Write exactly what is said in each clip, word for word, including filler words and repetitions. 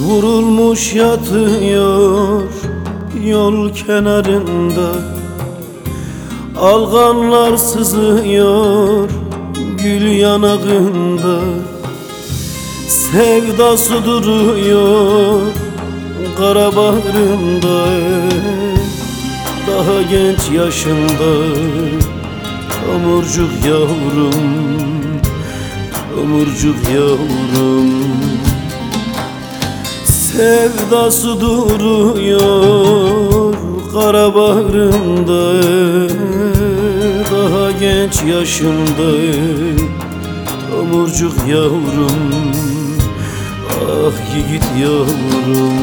Vurulmuş yatıyor yol kenarında, alganlar sızıyor gül yanağında. Sevdası duruyor kara bağrında, daha genç yaşında tomurcuk yavrum, tomurcuk yavrum. Sevdası duruyor kara bağrında, daha genç yaşında tomurcuk yavrum. Ah yiğit yavrum,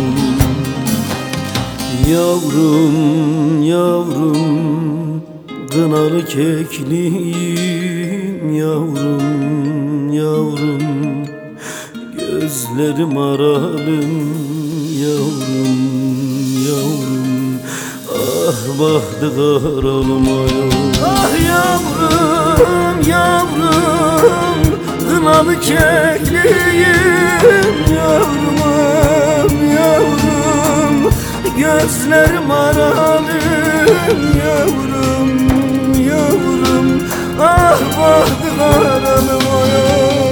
yavrum yavrum, kınalı kekliğim yavrum yavrum. Gözlerim aralım yavrum yavrum, ah bahtı karalım yavrum. Ah yavrum yavrum, kınalı kekliğim yavrum yavrum. Gözlerim aralım yavrum yavrum, ah bahtı karalım yavrum.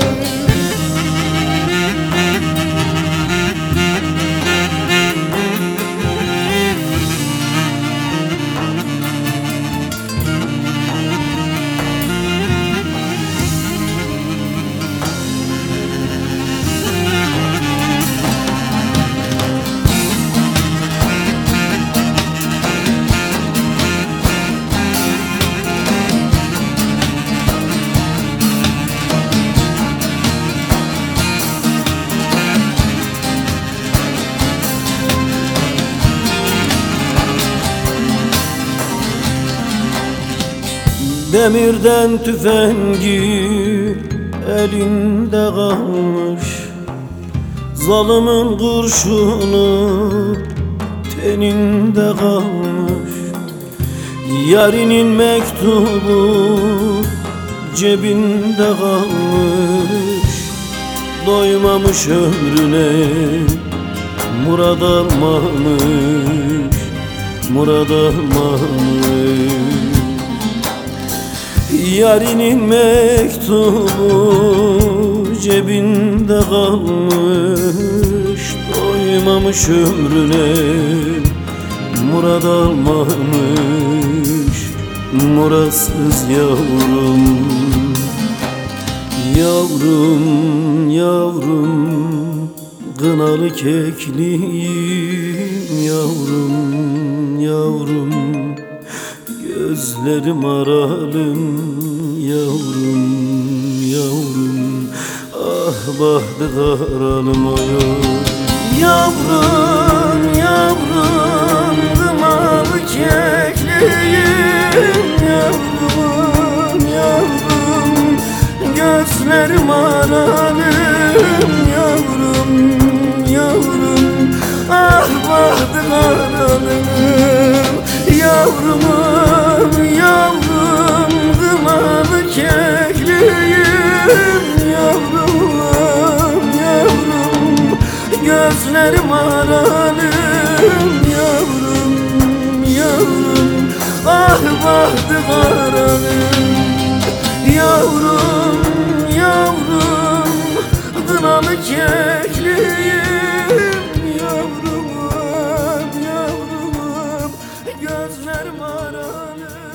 Demirden tüfengi elinde kalmış, zalımın kurşunu teninde kalmış. Yarinin mektubu cebinde kalmış, doymamış ömrüne murad almamış, murad almamış. Yarinin mektubu cebinde kalmış, doymamış ömrüne murad almamış, muradsız yavrum. Yavrum yavrum, kınalı kekliğim yavrum yavrum. Gözlerim aralım yavrum yavrum, ah bahtı karalım yavrum. Yavrum yavrum, kınalı kekliğim yavrum yavrum. Gözlerim aralım yavrum yavrum, ah bahtı karalım. Yavrumum yavrum, kınalı kekliğim yavrum yavrum. Gözlerim aralım yavrum yavrum, ah bahtı karalım. Yavrum yavrum, kınalı kekliğim yavrum yavrum. Gözlerim aralım.